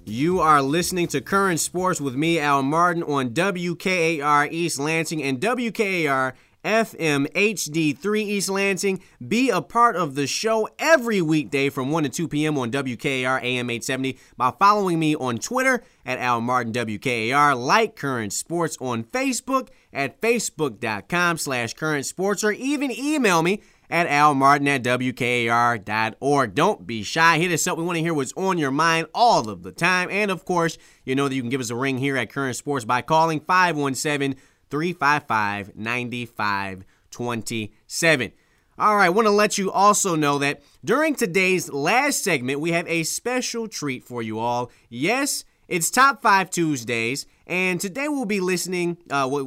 You are listening to Current Sports with me, Al Martin, on WKAR East Lansing and WKAR FM HD3 East Lansing. Be a part of the show every weekday from 1 to 2 p.m. on WKAR AM 870 by following me on Twitter at Al Martin WKAR. Like Current Sports on Facebook at facebook.com/Current Sports, or even email me at almartin@wkar.org. Don't be shy. Hit us up. We want to hear what's on your mind all of the time. And, of course, you know that you can give us a ring here at Current Sports by calling 517-355-9527. All right, I want to let you also know that during today's last segment, we have a special treat for you all. Yes, it's Top 5 Tuesdays, and today we'll be listing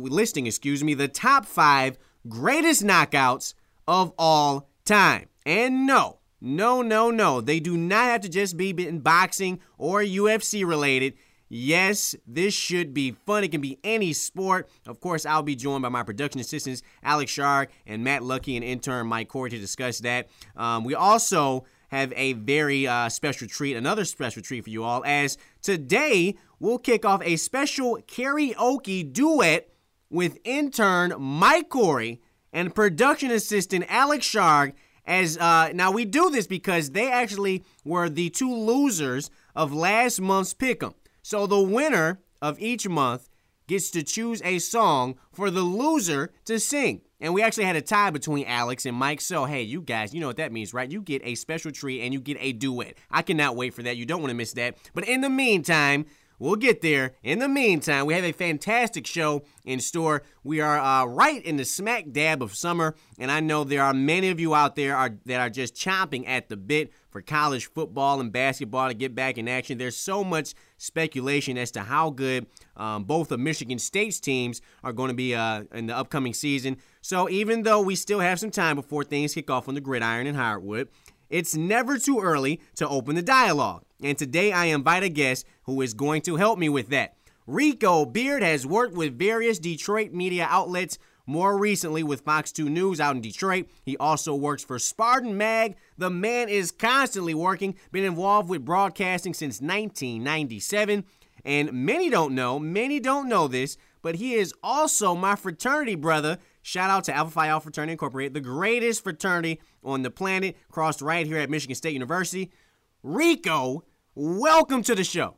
the top 5 greatest knockouts of all time. And no, they do not have to just be in boxing or UFC related. Yes, this should be fun. It can be any sport. Of course, I'll be joined by my production assistants, Alex Sharg and Matt Lucky, and intern Mike Corey to discuss that. We also have a very special treat, another special treat for you all, as today we'll kick off a special karaoke duet with intern Mike Corey and production assistant Alex Sharg. Now we do this because they actually were the two losers of last month's Pick'em. So the winner of each month gets to choose a song for the loser to sing. And we actually had a tie between Alex and Mike. So, hey, you guys, you know what that means, right? You get a special treat and you get a duet. I cannot wait for that. You don't want to miss that. But in the meantime, we'll get there. In the meantime, we have a fantastic show in store. We are right in the smack dab of summer, and I know there are many of you out there that are just chomping at the bit for college football and basketball to get back in action. There's so much speculation as to how good both of Michigan State's teams are going to be in the upcoming season. So even though we still have some time before things kick off on the gridiron in Hardwood, it's never too early to open the dialogue. And today I invite a guest who is going to help me with that. Rico Beard has worked with various Detroit media outlets, more recently with Fox 2 News out in Detroit. He also works for Spartan Mag. The man is constantly working, been involved with broadcasting since 1997. And many don't know this, but he is also my fraternity brother. Shout out to Alpha Phi Alpha Fraternity Incorporated, the greatest fraternity on the planet, crossed right here at Michigan State University. Rico, welcome to the show.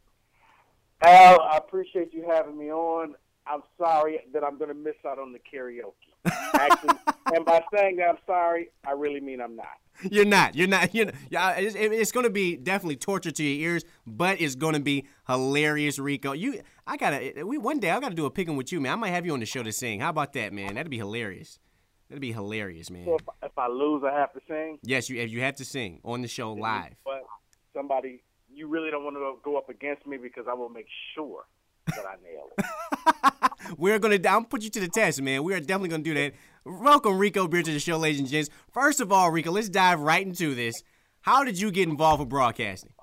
Al, I appreciate you having me on. I'm sorry that I'm going to miss out on the karaoke. Actually, and by saying that I'm sorry, I really mean I'm not. You're not. It's going to be definitely torture to your ears, but it's going to be hilarious, Rico. One day I got to do a Pick'em with you, man. I might have you on the show to sing. How about that, man? That'd be hilarious. That'd be hilarious, man. So if I lose, I have to sing? Yes, you have to sing on the show live. But you really don't want to go up against me because I will make sure that I nail it. I'm going to put you to the test, man. We are definitely going to do that. Welcome, Rico Beard, to the show, ladies and gents. First of all, Rico, let's dive right into this. How did you get involved with broadcasting?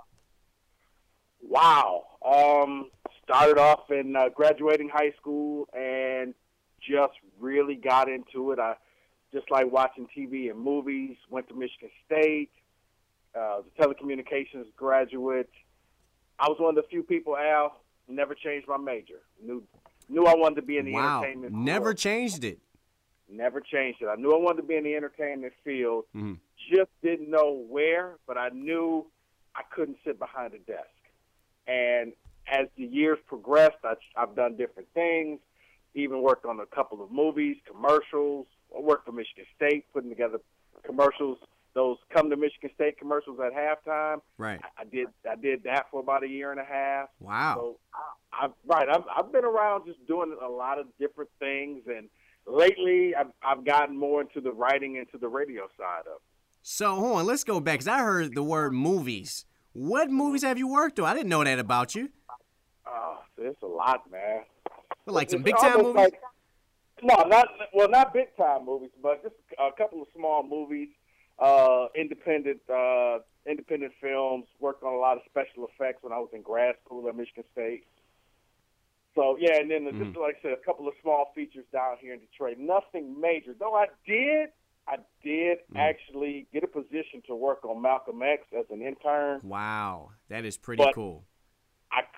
Wow. Started off in graduating high school and just really got into it. I just like watching TV and movies. Went to Michigan State. Was a telecommunications graduate. I was one of the few people, Al, never changed my major. Knew I wanted to be in the entertainment field. Never changed it. Never changed it. I knew I wanted to be in the entertainment field. Mm-hmm. Just didn't know where, but I knew I couldn't sit behind a desk. And as the years progressed, I've done different things, even worked on a couple of movies, commercials. I worked for Michigan State, putting together commercials, those come to Michigan State commercials at halftime. Right. I did that for about a year and a half. Wow. So I've been around just doing a lot of different things, and lately I've gotten more into the writing and to the radio side of it. So hold on, let's go back, because I heard the word movies. What movies have you worked on? I didn't know that about you. Oh, it's a lot, man. Like some big-time movies? Not big-time movies, but just a couple of small movies, independent films. Worked on a lot of special effects when I was in grad school at Michigan State. So, yeah, and then just like I said, a couple of small features down here in Detroit. Nothing major. Though I did actually get a position to work on Malcolm X as an intern. Wow, that is pretty cool.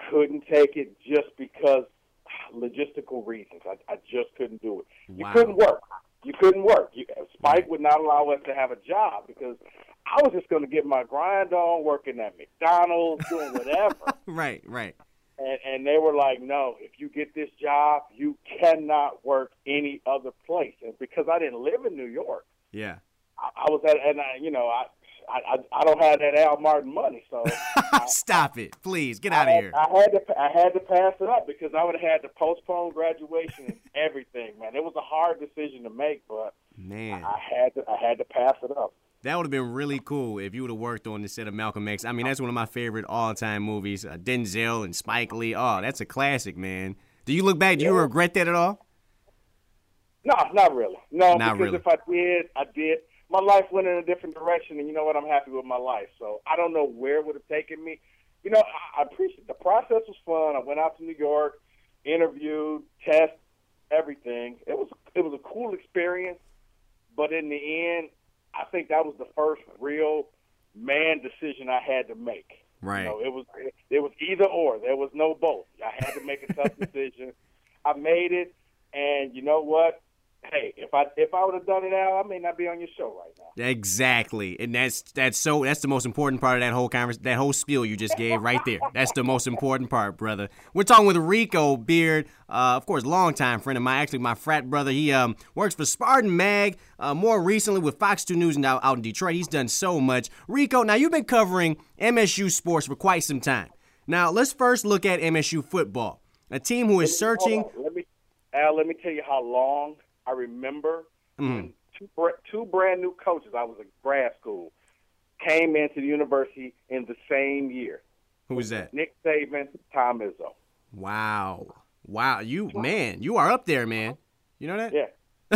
couldn't take it just because logistical reasons. I just couldn't do it. You Wow. couldn't work. You couldn't work. Spike would not allow us to have a job because I was just going to get my grind on, working at McDonald's, doing whatever. Right, right. And they were like, no, if you get this job, you cannot work any other place. And because I didn't live in New York, Yeah. I was at, and I don't have that Al Martin money, so Stop it, please. Get out of here. I had to pass it up because I would have had to postpone graduation and everything. Man, it was a hard decision to make, but Man. I had to pass it up. That would have been really cool if you would have worked on the set of Malcolm X. I mean, that's one of my favorite all-time movies. Denzel and Spike Lee. Oh, that's a classic, man. Do you look back? Do you regret that at all? No, not really. No, Not because really. if I did. My life went in a different direction, and you know what? I'm happy with my life. So I don't know where it would have taken me. You know, I appreciate the process was fun. I went out to New York, interviewed, tested, everything. It was a cool experience, but in the end, I think that was the first real man decision I had to make. Right. You know, it was either or. There was no both. I had to make a tough decision. I made it, and you know what? Hey, if I would have done it, Al, I may not be on your show right now. Exactly, and that's the most important part of that whole that whole spiel you just gave right there. That's the most important part, brother. We're talking with Rico Beard, of course, longtime friend of mine, actually my frat brother. He works for Spartan Mag, more recently with Fox 2 News out in Detroit. He's done so much. Rico, now you've been covering MSU sports for quite some time. Now let's first look at MSU football, a team who is searching. Let me tell you how long. I remember when two brand new coaches, I was at grad school, came into the university in the same year. Who was that? Nick Saban, Tom Izzo. Wow. You are up there, man. You know that? Yeah.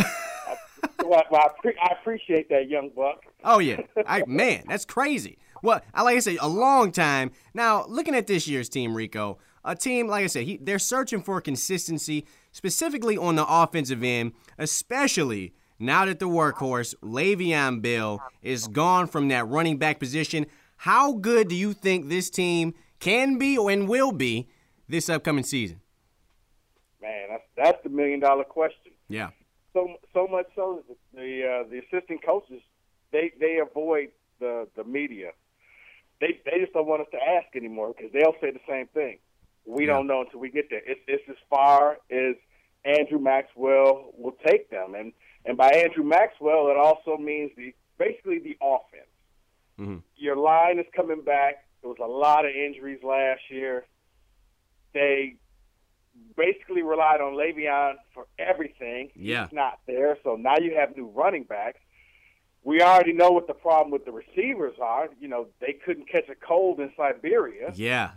I appreciate that, young buck. Oh, yeah. Man, that's crazy. Well, like I said, a long time. Now, looking at this year's team, Rico, a team, like I said, they're searching for consistency, specifically on the offensive end, especially now that the workhorse, Le'Veon Bell, is gone from that running back position. How good do you think this team can be and will be this upcoming season? Man, that's the million-dollar question. Yeah. So much so that the assistant coaches, they avoid the media. They just don't want us to ask anymore because they'll say the same thing. We don't know until we get there. It's as far as Andrew Maxwell will take them. And by Andrew Maxwell, it also means basically the offense. Mm-hmm. Your line is coming back. There was a lot of injuries last year. They basically relied on Le'Veon for everything. Yeah. He's not there, so now you have new running backs. We already know what the problem with the receivers are. You know, they couldn't catch a cold in Siberia. Yeah.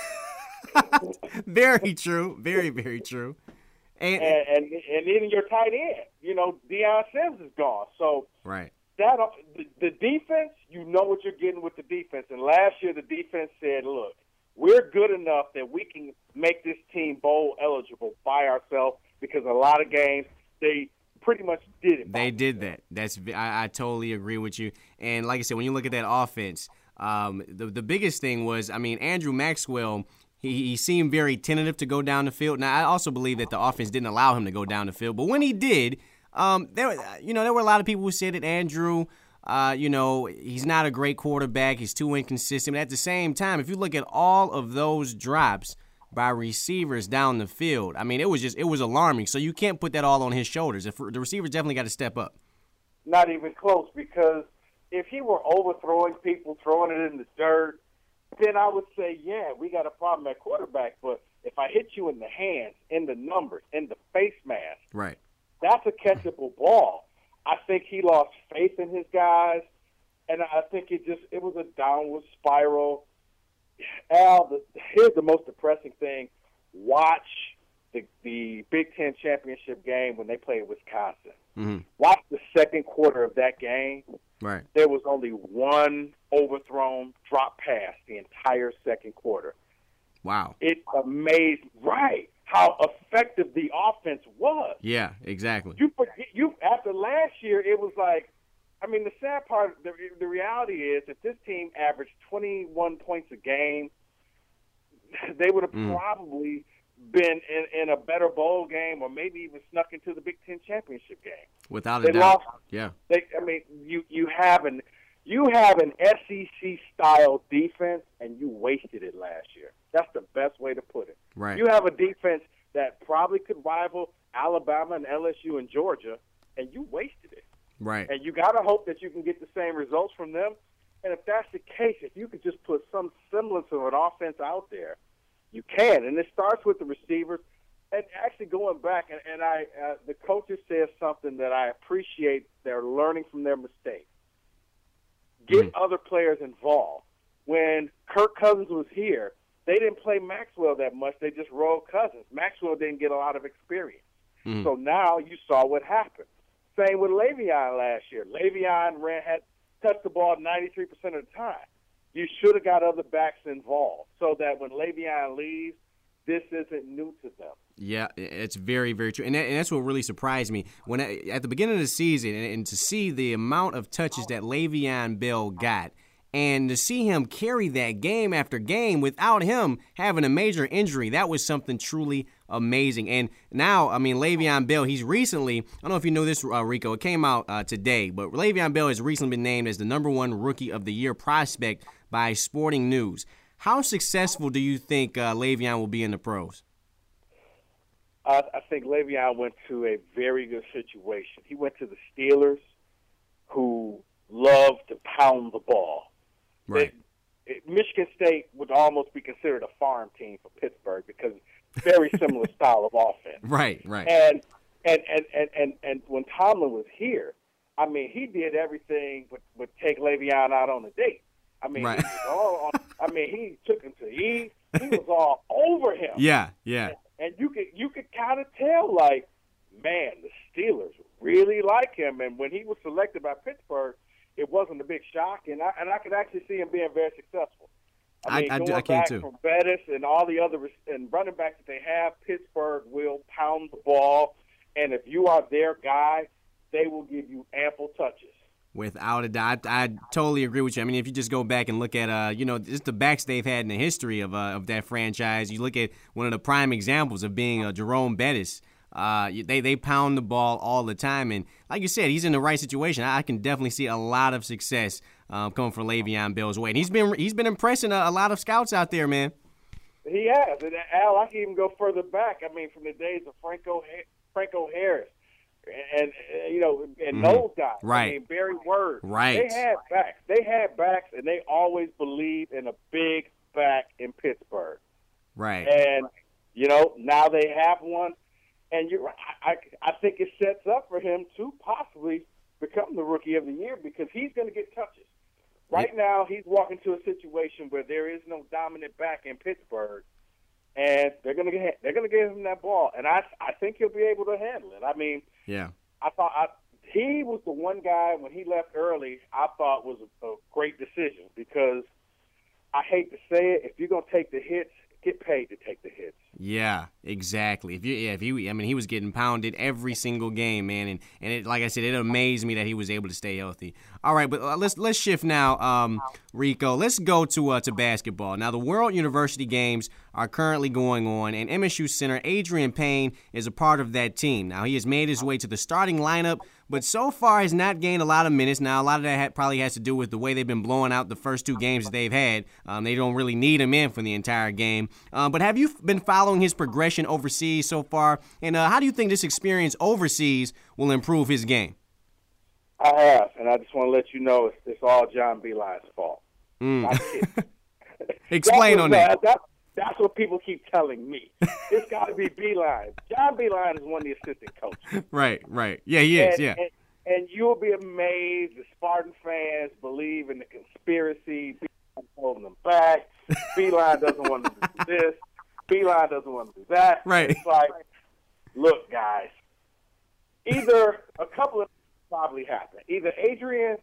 Very true. Very, very true. And even your tight end, you know, Deion Sims is gone. So right. That the defense, you know what you're getting with the defense. And last year the defense said, look, we're good enough that we can make this team bowl eligible by ourselves because a lot of games they pretty much did it. They did that. I totally agree with you. And like I said, when you look at that offense, the biggest thing was, I mean, Andrew Maxwell, he seemed very tentative to go down the field. Now, I also believe that the offense didn't allow him to go down the field. But when he did, there were a lot of people who said that Andrew, he's not a great quarterback. He's too inconsistent. But at the same time, if you look at all of those drops by receivers down the field, I mean, it was alarming. So you can't put that all on his shoulders. The receivers definitely got to step up. Not even close, because if he were overthrowing people, throwing it in the dirt, then I would say, yeah, we got a problem at quarterback. But if I hit you in the hands, in the numbers, in the face mask, right, that's a catchable ball. I think he lost faith in his guys, and I think it was a downward spiral. Al, here's the most depressing thing. Watch the Big Ten championship game when they played Wisconsin. Mm-hmm. Watch the second quarter of that game. Right. There was only one overthrown drop pass the entire second quarter. Wow. It's amazing, right, how effective the offense was. Yeah, exactly. You after last year, it was like, I mean, the sad part, the reality is that this team averaged 21 points a game. they would have probably been in a better bowl game, or maybe even snuck into the Big Ten championship game. Without a doubt, yeah. You have an SEC style defense, and you wasted it last year. That's the best way to put it. Right. You have a defense that probably could rival Alabama and LSU and Georgia, and you wasted it. Right. And you got to hope that you can get the same results from them. And if that's the case, if you could just put some semblance of an offense out there, you can. And it starts with the receivers. And actually going back, and the coaches said something that I appreciate. They're learning from their mistakes. Get other players involved. When Kirk Cousins was here, they didn't play Maxwell that much. They just rolled Cousins. Maxwell didn't get a lot of experience. So now you saw what happened. Same with Le'Veon last year. Le'Veon had touched the ball 93% of the time. You should have got other backs involved so that when Le'Veon leaves, this isn't new to them. Yeah, it's very, very true. And that's what really surprised me. At the beginning of the season, and to see the amount of touches that Le'Veon Bell got, and to see him carry that game after game without him having a major injury, that was something truly amazing. And now, I mean, Le'Veon Bell, he's recently, I don't know if you know this, Rico, it came out today, but Le'Veon Bell has recently been named as the #1 Rookie of the Year prospect by Sporting News. How successful do you think Le'Veon will be in the pros? I think Le'Veon went to a very good situation. He went to the Steelers, who love to pound the ball. Right. Michigan State would almost be considered a farm team for Pittsburgh because very similar style of offense. Right. And when Tomlin was here, I mean, he did everything but take Le'Veon out on a date. I mean, right. He took him to eat. He was all over him. Yeah. And you could kind of tell, like, man, the Steelers really like him. And when he was selected by Pittsburgh, it wasn't a big shock, and I could actually see him being very successful. I can too. From Bettis and all the other and running backs that they have, Pittsburgh will pound the ball, and if you are their guy, they will give you ample touches. Without a doubt, I totally agree with you. I mean, if you just go back and look at, just the backs they've had in the history of that franchise, you look at one of the prime examples of being Jerome Bettis. They pound the ball all the time, and like you said, he's in the right situation. I can definitely see a lot of success coming from Le'Veon Bell's way, and he's been impressing a lot of scouts out there, man. He has, and Al, I can even go further back. I mean, from the days of Franco Harris, and those guys. Right. I mean, Barry Word. Right. They had backs, and they always believed in a big back in Pittsburgh. Right. And now they have one. And you're right. I think it sets up for him to possibly become the Rookie of the Year because he's going to get touches. Right now, he's walking to a situation where there is no dominant back in Pittsburgh, and they're going to give him that ball, and I think he'll be able to handle it. I mean, yeah, I thought he was the one guy when he left early. I thought was a great decision because I hate to say it, if you're going to take the hits, get paid to take the hits. Yeah, exactly. He was getting pounded every single game, man, and it, like I said, it amazed me that he was able to stay healthy. All right, but let's shift now, Rico. Let's go to basketball. Now, the World University Games are currently going on, and MSU center Adrian Payne is a part of that team. Now, he has made his way to the starting lineup, but so far has not gained a lot of minutes. Now, a lot of that probably has to do with the way they've been blowing out the first two games that they've had. They don't really need him in for the entire game. But have you been following his progression overseas so far? And how do you think this experience overseas will improve his game? I have, and I just want to let you know it's all John Beilein's fault. Explain on that. That's what people keep telling me. It's got to be Beilein. John Beilein is one of the assistant coaches. Right. Yeah, he is, yeah. And you'll be amazed the Spartan fans believe in the conspiracy. Beilein holding them back. Beilein doesn't want to do this. Beilein doesn't want to do that. Right. It's like, look, guys, either a couple of things probably happened. Either Adrian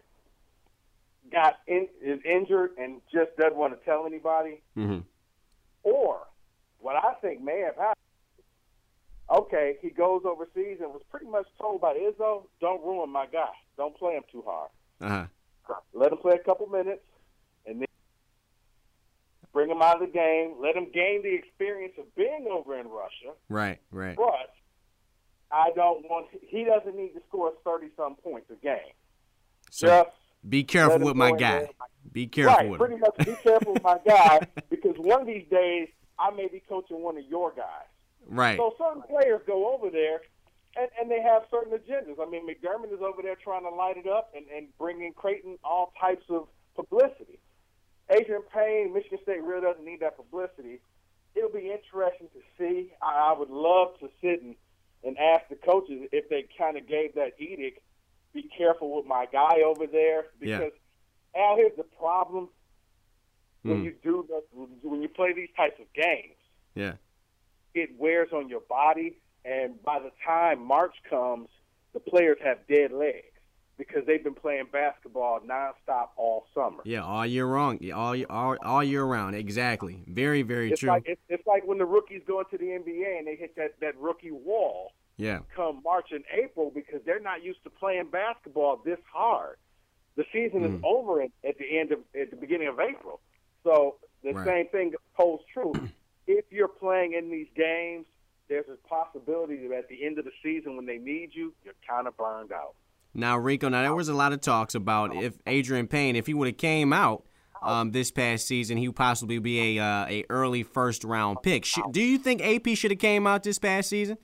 is injured and just doesn't want to tell anybody, or what I think may have happened, okay, he goes overseas and was pretty much told by Izzo, don't ruin my guy. Don't play him too hard. Let him play a couple minutes, and then bring him out of the game, let him gain the experience of being over in Russia. Right, right. But I don't want – he doesn't need to score 30-some points a game. So just be careful with my guy. Be careful with him. Pretty much be careful with my guy because one of these days I may be coaching one of your guys. Right. So certain players go over there, and they have certain agendas. I mean, McDermott is over there trying to light it up and bring in Creighton all types of publicity. Adrian Payne, Michigan State really doesn't need that publicity. It'll be interesting to see. I would love to sit and ask the coaches if they kind of gave that edict, be careful with my guy over there. Because, Al, here's the problem when you play these types of games. Yeah. It wears on your body, and by the time March comes, the players have dead legs because they've been playing basketball nonstop all summer. Yeah, all year long, all year round. Exactly. Very, very true. It's like when the rookies go into the NBA and they hit that rookie wall. Yeah. Come March and April because they're not used to playing basketball this hard. The season is over at the beginning of April. So the same thing holds true. If you're playing in these games, there's a possibility that at the end of the season when they need you, you're kind of burned out. Now, Rico, there was a lot of talks about if Adrian Payne, if he would have came out this past season, he would possibly be a early first-round pick. Do you think AP should have came out this past season?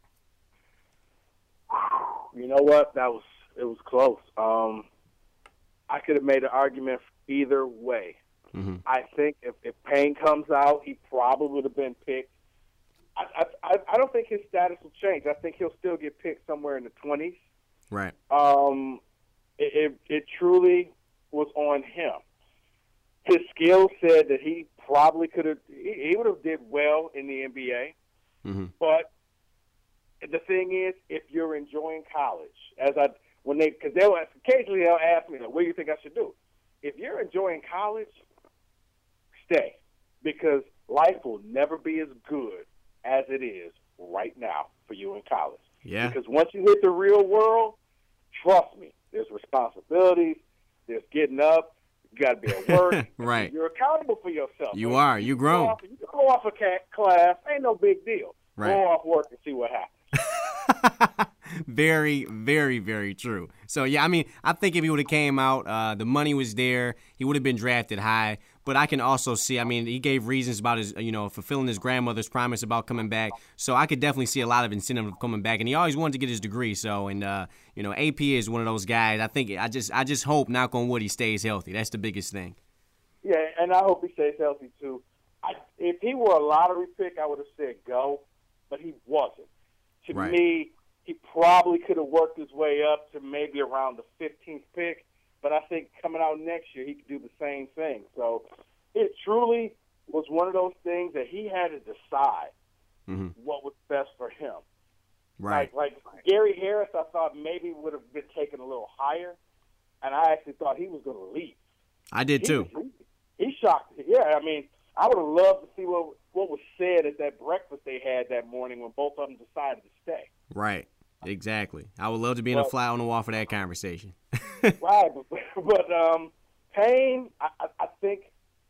You know what? It was close. I could have made an argument either way. Mm-hmm. I think if Payne comes out, he probably would have been picked. I don't think his status will change. I think he'll still get picked somewhere in the 20s. Right. It truly was on him. His skill said that he probably could have. He would have did well in the NBA. Mm-hmm. But the thing is, if you're enjoying college, because occasionally they'll ask me, what do you think I should do? If you're enjoying college, stay, because life will never be as good as it is right now for you in college. Yeah. Because once you hit the real world, trust me, there's responsibilities, there's getting up, you got to be at work. Right. You're accountable for yourself. You are. You're grown. You go off a class, ain't no big deal. Right. Go off work and see what happens. Very, very, very true. So, yeah, I mean, I think if he would have came out, the money was there, he would have been drafted high. But I can also see, I mean, he gave reasons about his, fulfilling his grandmother's promise about coming back. So I could definitely see a lot of incentive of coming back. And he always wanted to get his degree. So, and, AP is one of those guys. I just hope, knock on wood, he stays healthy. That's the biggest thing. Yeah, and I hope he stays healthy, too. If he were a lottery pick, I would have said go, but he wasn't. To me, he probably could have worked his way up to maybe around the 15th pick, but I think coming out next year he could do the same thing. So it truly was one of those things that he had to decide what was best for him. Right. Like Gary Harris, I thought maybe would have been taken a little higher, and I actually thought he was going to leave. I did too. He shocked me. Yeah, I mean, I would have loved to see what was said at that breakfast they had that morning when both of them decided to stay. Right. Exactly. I would love to be in a fly on the wall for that conversation. Right. But Payne, I think,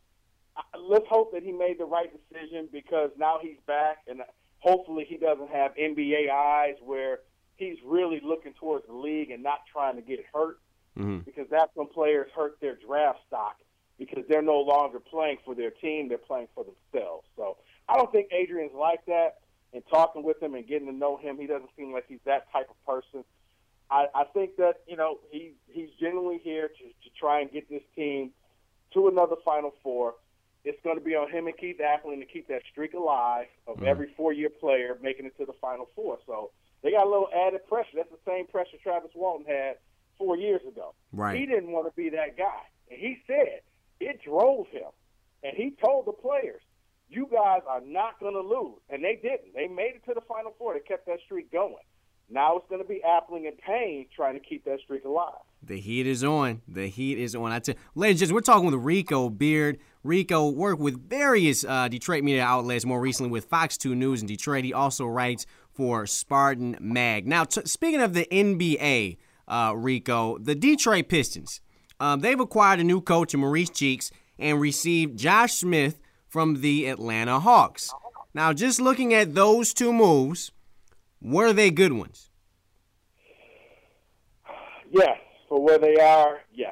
let's hope that he made the right decision because now he's back and hopefully he doesn't have NBA eyes where he's really looking towards the league and not trying to get hurt because that's when players hurt their draft stock because they're no longer playing for their team, they're playing for themselves. So I don't think Adrian's like that. And talking with him and getting to know him, he doesn't seem like he's that type of person. I think that, he's genuinely here to try and get this team to another Final Four. It's going to be on him and Keith Appling to keep that streak alive of every four-year player making it to the Final Four. So they got a little added pressure. That's the same pressure Travis Walton had 4 years ago. Right. He didn't want to be that guy. And he said it drove him. And he told the players, you guys are not going to lose. And they didn't. They made it to the Final Four. They kept that streak going. Now it's going to be Appling and Payne trying to keep that streak alive. The heat is on. The heat is on. I tell you, ladies and gentlemen, we're talking with Rico Beard. Rico worked with various Detroit media outlets, more recently with Fox 2 News in Detroit. He also writes for Spartan Mag. Now, speaking of the NBA, Rico, the Detroit Pistons, they've acquired a new coach in Maurice Cheeks and received Josh Smith from the Atlanta Hawks. Now, just looking at those two moves, were they good ones? Yes, for where they are, yes.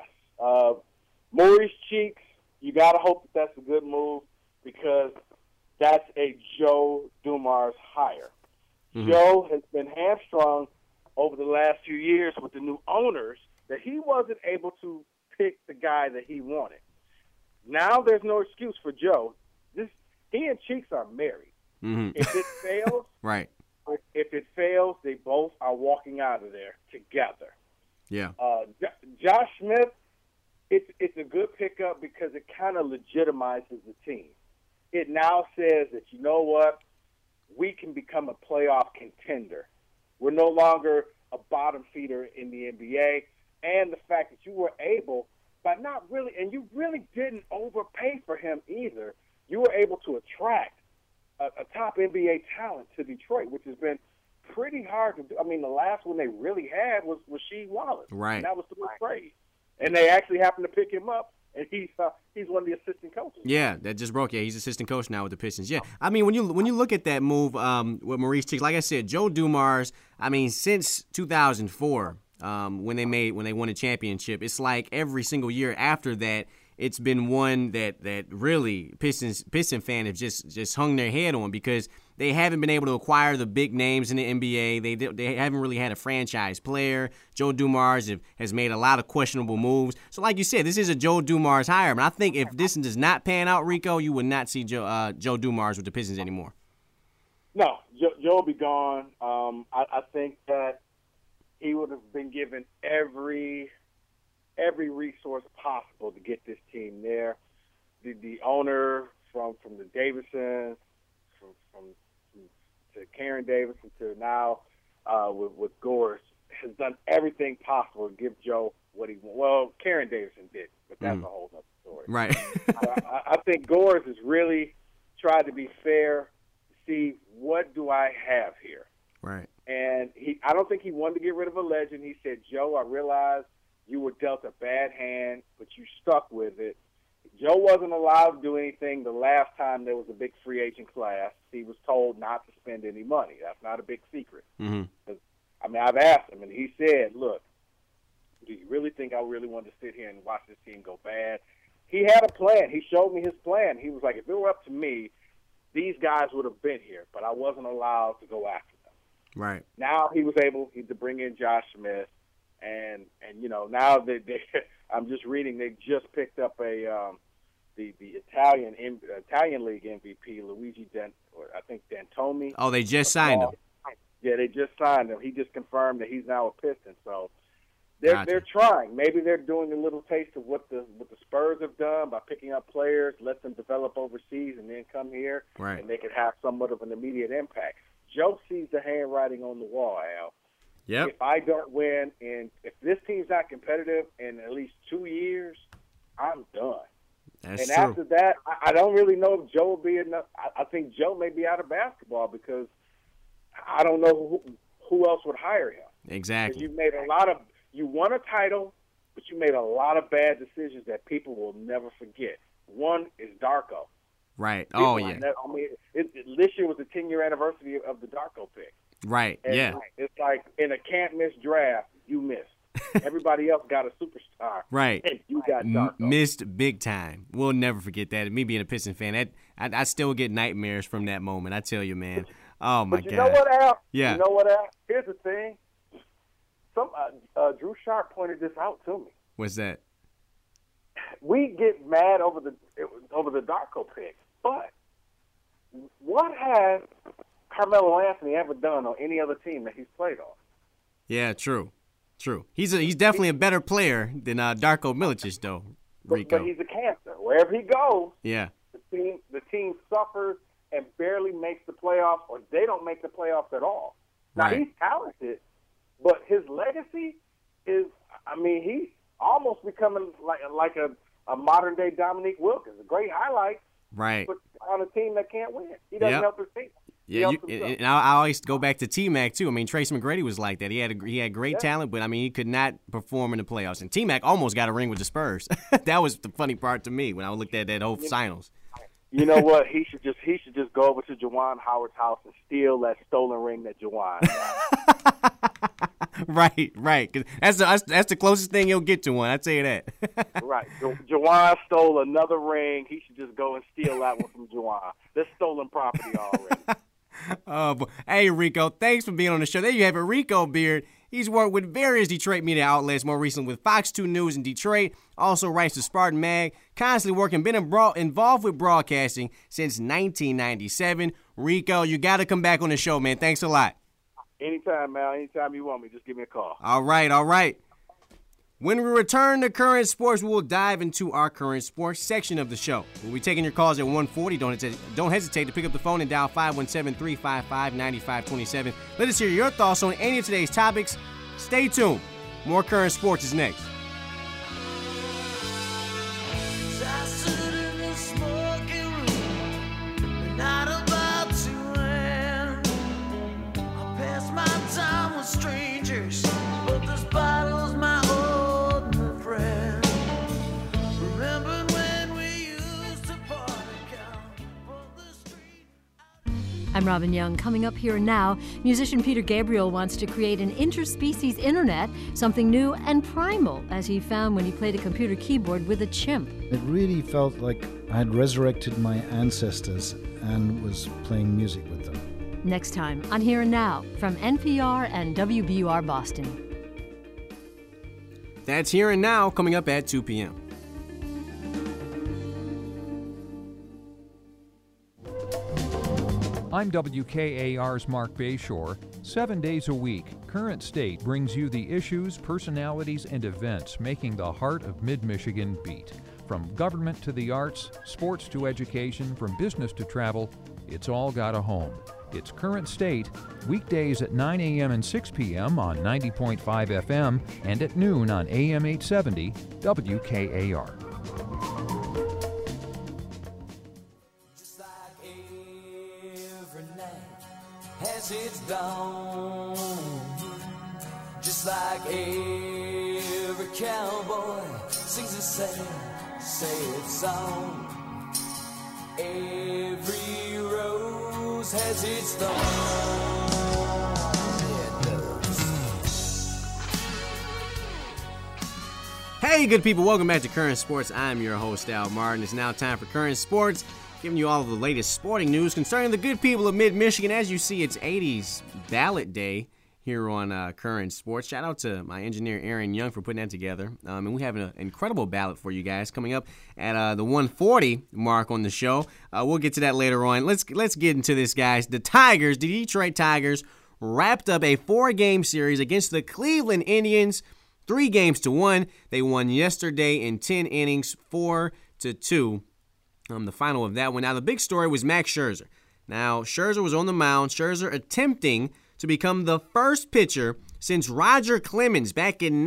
Maurice Cheeks, you got to hope that that's a good move because that's a Joe Dumars hire. Mm-hmm. Joe has been hamstrung over the last few years with the new owners that he wasn't able to pick the guy that he wanted. Now there's no excuse for Joe. He and Cheeks are married. Mm-hmm. If it fails, right. If it fails, they both are walking out of there together. Yeah. Josh Smith, it's a good pickup because it kind of legitimizes the team. It now says that, you know what, we can become a playoff contender. We're no longer a bottom feeder in the NBA. And the fact that you were able, but not really, and you really didn't overpay for him either, you were able to attract a top NBA talent to Detroit, which has been pretty hard to do. I mean, the last one they really had was Rasheed Wallace. Right. And that was through a trade. And they actually happened to pick him up, and he's one of the assistant coaches. Yeah, that just broke. Yeah, he's assistant coach now with the Pistons. Yeah, I mean, when you look at that move with Maurice Cheeks, like I said, Joe Dumars, I mean, since 2004, when they won a championship, it's like every single year after that, it's been one that really Piston fan have just hung their head on because they haven't been able to acquire the big names in the NBA. They haven't really had a franchise player. Joe Dumars has made a lot of questionable moves. So like you said, this is a Joe Dumars hire. But I think if this does not pan out, Rico, you would not see Joe Dumars with the Pistons anymore. No, Joe will be gone. I think that he would have been given every resource possible to get this team there. The owner from the Davidsons, from to Karen Davidson to now with Gores has done everything possible to give Joe what he wants. Well, Karen Davidson did, but that's a whole other story. Right. I think Gores has really tried to be fair, see what do I have here. Right. And I don't think he wanted to get rid of a legend. He said, Joe, I realize you were dealt a bad hand, but you stuck with it. Joe wasn't allowed to do anything the last time there was a big free agent class. He was told not to spend any money. That's not a big secret. Mm-hmm. I mean, I've asked him, and he said, look, do you really think I really wanted to sit here and watch this team go bad? He had a plan. He showed me his plan. He was like, if it were up to me, these guys would have been here, but I wasn't allowed to go after them. Right. Now he was able to bring in Josh Smith. And you know, now I'm just reading they just picked up the Italian League MVP Luigi D'Antoni. Oh, they just signed him. Yeah, they just signed him. He just confirmed that he's now a Piston. So they're trying. Maybe they're doing a little taste of what the Spurs have done by picking up players, let them develop overseas, and then come here, right. And they could have somewhat of an immediate impact. Joe sees the handwriting on the wall, Al. Yep. If I don't win, and if this team's not competitive in at least 2 years, I'm done. That's true. After that, I don't really know if Joe will be enough. I think Joe may be out of basketball because I don't know who else would hire him. Exactly. You made you won a title, but you made a lot of bad decisions that people will never forget. One is Darko. Right. This year was the 10-year anniversary of the Darko pick. Right, and yeah. It's like in a can't-miss draft, you missed. Everybody else got a superstar. Right. And you got Darko. Missed big time. We'll never forget that. Me being a Piston fan, I still get nightmares from that moment. I tell you, man. Oh, my God. But you know what, Al? Yeah. You know what, Al? Here's the thing. Drew Sharp pointed this out to me. What's that? We get mad over the Darko pick, but what has Carmelo Anthony ever done on any other team that he's played on? Yeah, true. He's definitely a better player than Darko Milicic, though, Rico. But he's a cancer. Wherever he goes, yeah, the team suffers and barely makes the playoffs, or they don't make the playoffs at all. Now, right. He's talented, but his legacy is, he's almost becoming like a modern-day Dominique Wilkins, a great highlight, right, but on a team that can't win. He doesn't help his team. Yeah, and I always go back to T-Mac, too. I mean, Tracy McGrady was like that. He had great talent, but, he could not perform in the playoffs. And T-Mac almost got a ring with the Spurs. That was the funny part to me when I looked at that whole finals. You know what? He should just go over to Juwan Howard's house and steal that stolen ring that Juwan got. Right. 'Cause that's the closest thing he'll get to one. I tell you that. Right. Juwan stole another ring. He should just go and steal that one from Juwan. That's stolen property already. Hey, Rico, thanks for being on the show. There you have it, Rico Beard. He's worked with various Detroit media outlets, more recently with Fox 2 News in Detroit, also writes for Spartan Mag, constantly working, been involved with broadcasting since 1997. Rico, you got to come back on the show, man. Thanks a lot. Anytime, man. Anytime you want me, just give me a call. All right. When we return to Current Sports, we will dive into our Current Sports section of the show. We'll be taking your calls at 140. Don't hesitate to pick up the phone and dial 517-355-9527. Let us hear your thoughts on any of today's topics. Stay tuned. More Current Sports is next. Strangers, but this bottle's my old friend. Remember when we used to party count the street? I'm Robin Young. Coming up here now, musician Peter Gabriel wants to create an interspecies internet, something new and primal, as he found when he played a computer keyboard with a chimp. It really felt like I had resurrected my ancestors and was playing music with them. Next time on Here and Now from NPR and WBUR Boston. That's Here and Now, coming up at 2 p.m. I'm WKAR's Mark Bayshore. 7 days a week, Current State brings you the issues, personalities, and events making the heart of Mid-Michigan beat. From government to the arts, sports to education, from business to travel, it's all got a home. It's Current State, weekdays at 9 a.m. and 6 p.m. on 90.5 FM and at noon on AM 870 WKAR. Just like every night has its dawn. Just like every cowboy sings a sad song. Every rose has its thorn. It does. Hey, good people. Welcome back to Current Sports. I'm your host, Al Martin. It's now time for Current Sports, giving you all of the latest sporting news concerning the good people of Mid-Michigan. As you see, it's 80s ballot day here on Current Sports. Shout out to my engineer, Aaron Young, for putting that together. And we have an incredible ballot for you guys coming up at the 140 mark on the show. We'll get to that later on. Let's get into this, guys. The Detroit Tigers, wrapped up a 4-game series against the Cleveland Indians, 3-1. They won yesterday in 10 innings, 4-2. The final of that one. Now, the big story was Max Scherzer. Now, Scherzer was on the mound. Scherzer attempting to become the first pitcher since Roger Clemens back in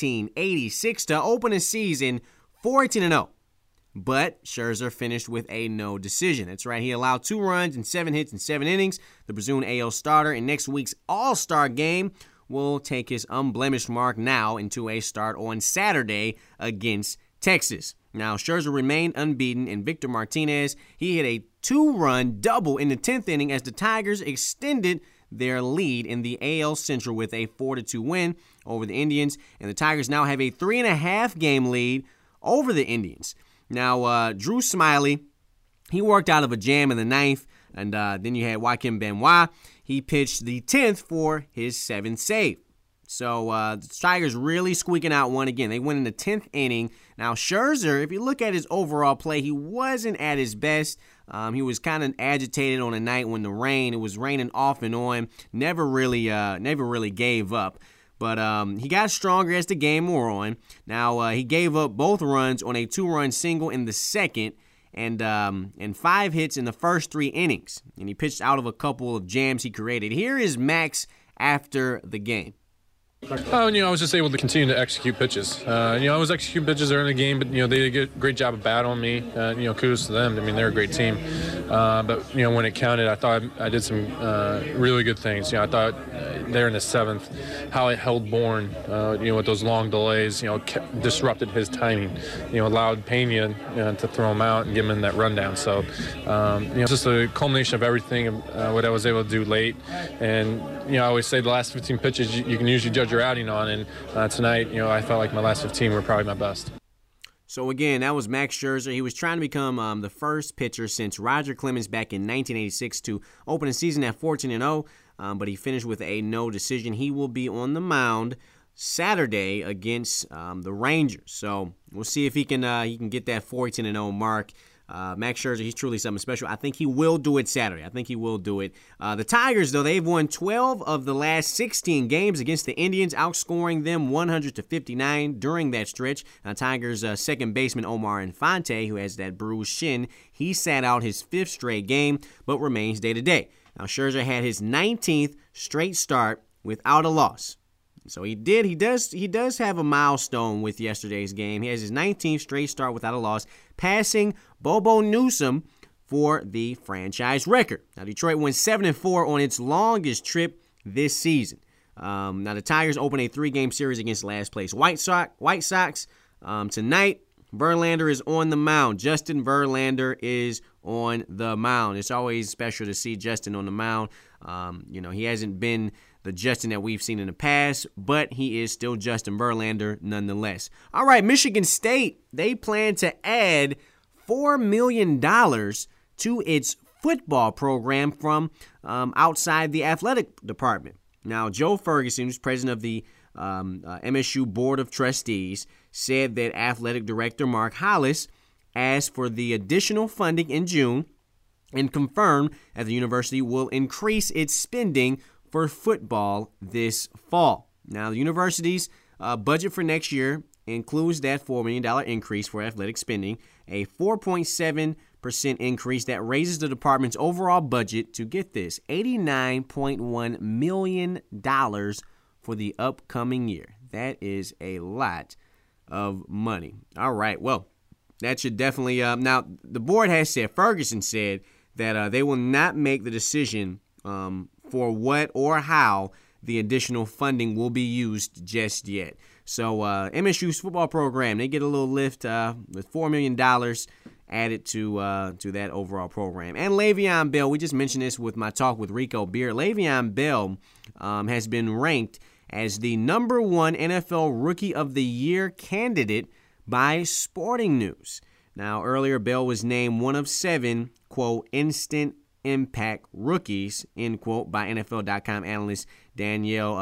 1986 to open a season 14-0. But Scherzer finished with a no decision. That's right, he allowed 2 runs and 7 hits in 7 innings. The presumed AL starter in next week's All-Star game will take his unblemished mark now into a start on Saturday against Texas. Now, Scherzer remained unbeaten, and Victor Martinez, he hit a 2-run double in the 10th inning as the Tigers extended their lead in the AL Central with a 4-2 win over the Indians. And the Tigers now have a 3.5-game lead over the Indians. Now, Drew Smyly, he worked out of a jam in the 9th. And then you had Joaquin Benoit. He pitched the 10th for his 7th save. So the Tigers really squeaking out one again. They win in the 10th inning. Now, Scherzer, if you look at his overall play, he wasn't at his best. He was kind of agitated on a night when it was raining off and on. Never really gave up. But he got stronger as the game wore on. Now, he gave up both runs on a 2-run single in the second and 5 hits in the first 3 innings. And he pitched out of a couple of jams he created. Here is Max after the game. I was just able to continue to execute pitches. I was executing pitches early in the game, but, they did a great job of battling me. Kudos to them. I mean, they're a great team. But when it counted, I thought I did some really good things. I thought there in the seventh, how it held Bourne, with those long delays, disrupted his timing, allowed Pena to throw him out and give him in that rundown. So, just a culmination of everything, what I was able to do late. And, I always say the last 15 pitches you can usually judge your outing on. And tonight, I felt like my last 15 were probably my best. So, again, that was Max Scherzer. He was trying to become the first pitcher since Roger Clemens back in 1986 to open a season at 14-0, but he finished with a no decision. He will be on the mound Saturday against the Rangers. So, we'll see if he can get that 14-0 mark. Max Scherzer, he's truly something special. I think he will do it Saturday. The Tigers, though, they've won 12 of the last 16 games against the Indians, outscoring them 100-59 during that stretch. Tigers' second baseman Omar Infante, who has that bruised shin, he sat out his 5th straight game, but remains day-to-day. Now, Scherzer had his 19th straight start without a loss. So he does have a milestone with yesterday's game. He has his 19th straight start without a loss, passing Bobo Newsom for the franchise record. Now, Detroit went 7-4 on its longest trip this season. Now, the Tigers open a 3-game series against last place White Sox. Tonight, Verlander is on the mound. Justin Verlander is on the mound. It's always special to see Justin on the mound. He hasn't been the Justin that we've seen in the past, but he is still Justin Verlander nonetheless. All right, Michigan State, they plan to add $4 million to its football program from outside the athletic department. Now, Joe Ferguson, who's president of the MSU Board of Trustees, said that athletic director Mark Hollis asked for the additional funding in June and confirmed that the university will increase its spending for football this fall. Now, the university's budget for next year includes that $4 million increase for athletic spending, a 4.7% increase that raises the department's overall budget to, get this, $89.1 million for the upcoming year. That is a lot of money. All right, well, that should definitely now, the board has said, Ferguson said, that they will not make the decision for what or how the additional funding will be used just yet. So MSU's football program, they get a little lift with $4 million added to that overall program. And Le'Veon Bell, we just mentioned this with my talk with Rico Beard. Le'Veon Bell has been ranked as the number 1 NFL Rookie of the Year candidate by Sporting News. Now, earlier, Bell was named one of 7, quote, instant impact rookies, end quote, by NFL.com analyst Daniel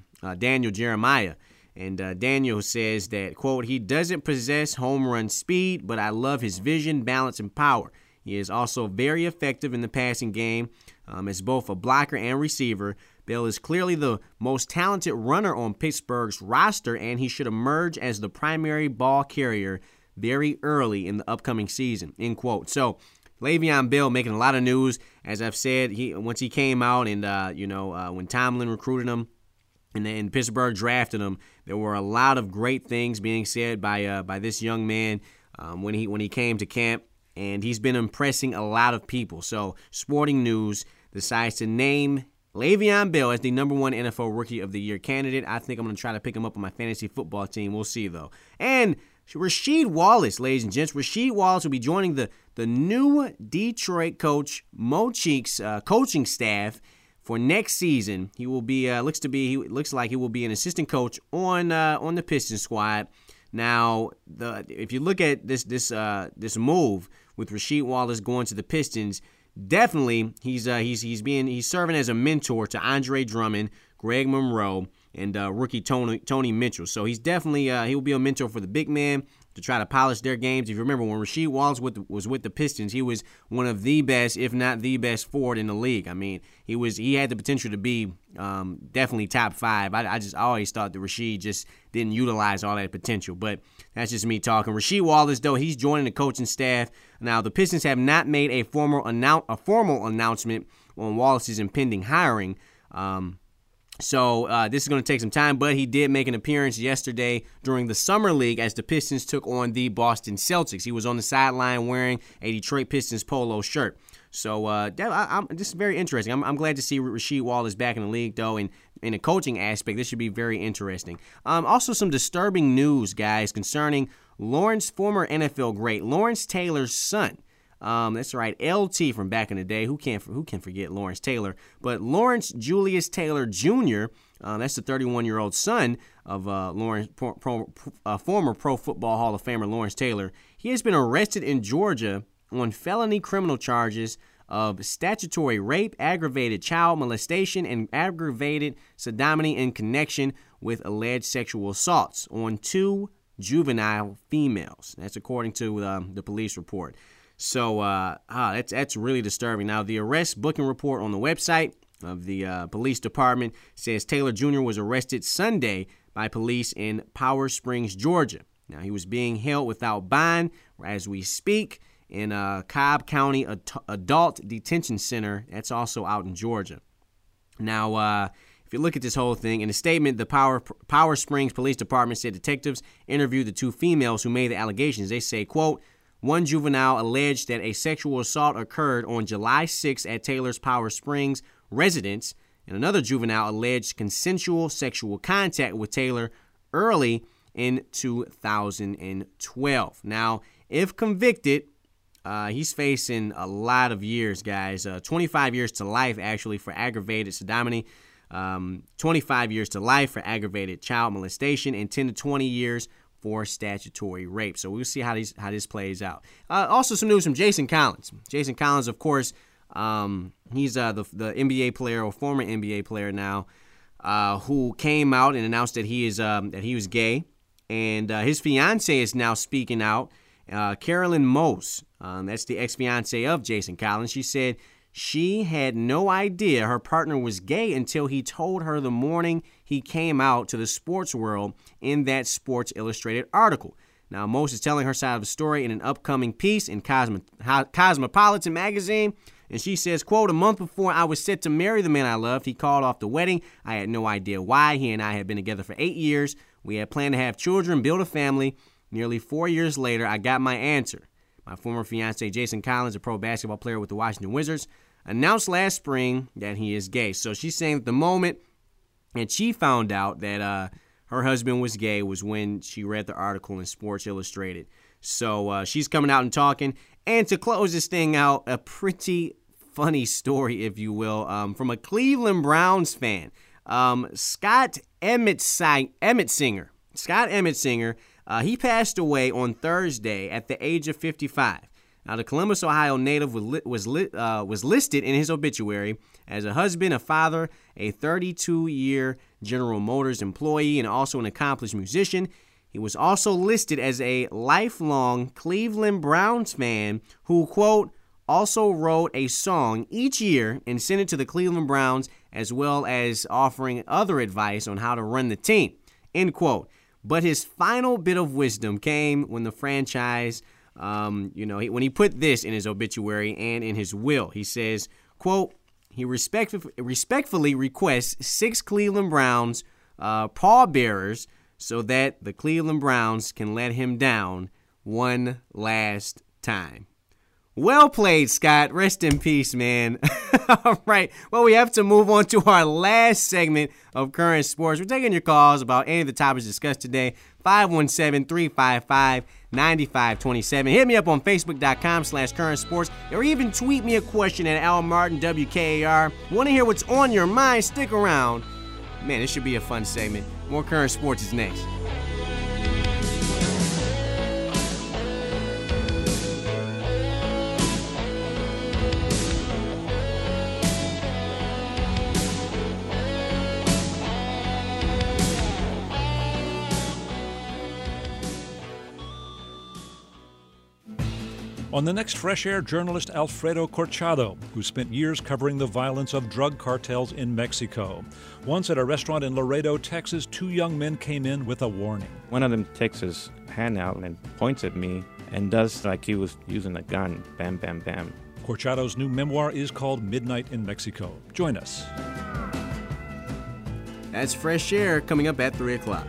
Jeremiah. And Daniel says that, quote, he doesn't possess home run speed, but I love his vision, balance, and power. He is also very effective in the passing game as both a blocker and receiver. Bell is clearly the most talented runner on Pittsburgh's roster, and he should emerge as the primary ball carrier very early in the upcoming season, end quote. So, Le'Veon Bell making a lot of news. As I've said, once he came out and, when Tomlin recruited him and then Pittsburgh drafted him, there were a lot of great things being said by this young man when he came to camp, and he's been impressing a lot of people. So, Sporting News decides to name Le'Veon Bell as the number 1 NFL Rookie of the Year candidate. I think I'm going to try to pick him up on my fantasy football team. We'll see, though. And Rasheed Wallace, ladies and gents. Rasheed Wallace will be joining the new Detroit coach Mo Cheeks coaching staff for next season. He will be looks like he will be an assistant coach on the Pistons squad. Now, if you look at this move with Rasheed Wallace going to the Pistons, definitely he's serving as a mentor to Andre Drummond, Greg Monroe, and rookie Tony Mitchell. So he's definitely he will be a mentor for the big man to try to polish their games. If you remember, when Rasheed Wallace was with the Pistons, he was one of the best, if not the best, forward in the league. I mean, he had the potential to be definitely top 5. I always thought that Rasheed just didn't utilize all that potential, but that's just me talking. Rasheed Wallace, though, he's joining the coaching staff. Now, the Pistons have not made a formal announcement on Wallace's impending hiring. So this is going to take some time, but he did make an appearance yesterday during the Summer League as the Pistons took on the Boston Celtics. He was on the sideline wearing a Detroit Pistons polo shirt. So this is very interesting. I'm glad to see Rasheed Wallace back in the league, though, and in a coaching aspect, this should be very interesting. Also, some disturbing news, guys, concerning former NFL great Lawrence Taylor's son. That's right, LT from back in the day. Who can forget Lawrence Taylor? But Lawrence Julius Taylor Jr., that's the 31-year-old son of former Pro Football Hall of Famer Lawrence Taylor. He has been arrested in Georgia on felony criminal charges of statutory rape, aggravated child molestation, and aggravated sodomy in connection with alleged sexual assaults on 2 juvenile females. That's according to the police report. So that's really disturbing. Now, the arrest booking report on the website of the police department says Taylor Jr. was arrested Sunday by police in Powder Springs, Georgia. Now, he was being held without bond as we speak in Cobb County Adult Detention Center. That's also out in Georgia. Now, if you look at this whole thing, in a statement, the Powder Springs Police Department said detectives interviewed the 2 females who made the allegations. They say, quote, one juvenile alleged that a sexual assault occurred on July 6 at Taylor's Powder Springs residence, and another juvenile alleged consensual sexual contact with Taylor early in 2012. Now, if convicted, he's facing a lot of years, guys. 25 years to life, actually, for aggravated sodomy, 25 years to life for aggravated child molestation, and 10 to 20 years for statutory rape. So we'll see how this plays out. Also, some news from Jason Collins. Jason Collins, of course, he's the NBA player, or former NBA player now, who came out and announced that he was gay, and his fiance is now speaking out. Carolyn Mose, that's the ex-fiance of Jason Collins. She said she had no idea her partner was gay until he told her the morning he came out to the sports world in that Sports Illustrated article. Now, Mose is telling her side of the story in an upcoming piece in Cosmopolitan magazine, and she says, quote, a month before I was set to marry the man I loved, he called off the wedding. I had no idea why. He and I had been together for 8 years. We had planned to have children, build a family. Nearly 4 years later, I got my answer. My former fiancé, Jason Collins, a pro basketball player with the Washington Wizards, announced last spring that he is gay. So she's saying that the moment that she found out that her husband was gay was when she read the article in Sports Illustrated. So she's coming out and talking. And to close this thing out, a pretty funny story, if you will, from a Cleveland Browns fan. Scott Emmitsinger. Scott Emmitsinger, he passed away on Thursday at the age of 55. Now, the Columbus, Ohio native was listed in his obituary as a husband, a father, a 32-year General Motors employee, and also an accomplished musician. He was also listed as a lifelong Cleveland Browns fan who, quote, also wrote a song each year and sent it to the Cleveland Browns, as well as offering other advice on how to run the team, end quote. But his final bit of wisdom came when the franchise, when he put this in his obituary and in his will. He says, quote, he respectfully requests 6 Cleveland Browns pallbearers so that the Cleveland Browns can let him down one last time. Well played, Scott. Rest in peace, man. All right. Well, we have to move on to our last segment of Current Sports. We're taking your calls about any of the topics discussed today. 517-355-9527. Hit me up on Facebook.com/Current Sports, or even tweet me a question at Al Martin WKAR. Want to hear what's on your mind? Stick around. Man, this should be a fun segment. More Current Sports is next. On the next Fresh Air, journalist Alfredo Corchado, who spent years covering the violence of drug cartels in Mexico. Once at a restaurant in Laredo, Texas, 2 young men came in with a warning. One of them takes his hand out and points at me and does like he was using a gun. Bam, bam, bam. Corchado's new memoir is called Midnight in Mexico. Join us. That's Fresh Air coming up at 3 o'clock.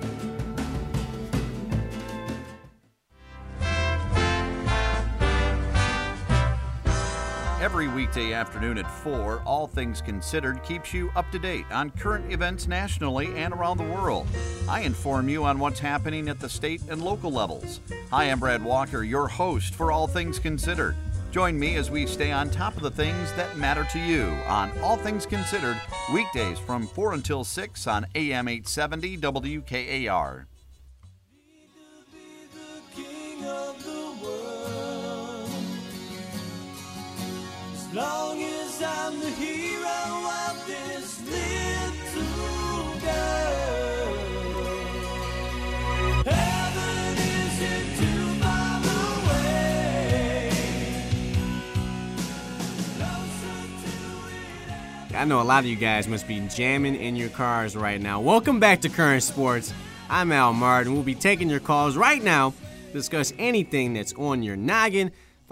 Every weekday afternoon at 4, All Things Considered keeps you up to date on current events nationally and around the world. I inform you on what's happening at the state and local levels. Hi, I'm Brad Walker, your host for All Things Considered. Join me as we stay on top of the things that matter to you on All Things Considered, weekdays from 4 until 6 on AM 870 WKAR. As long as I'm the hero of this little girl, heaven isn't too far away. I know a lot of you guys must be jamming in your cars right now. Welcome back to Current Sports. I'm Al Martin. We'll be taking your calls right now to discuss anything that's on your noggin.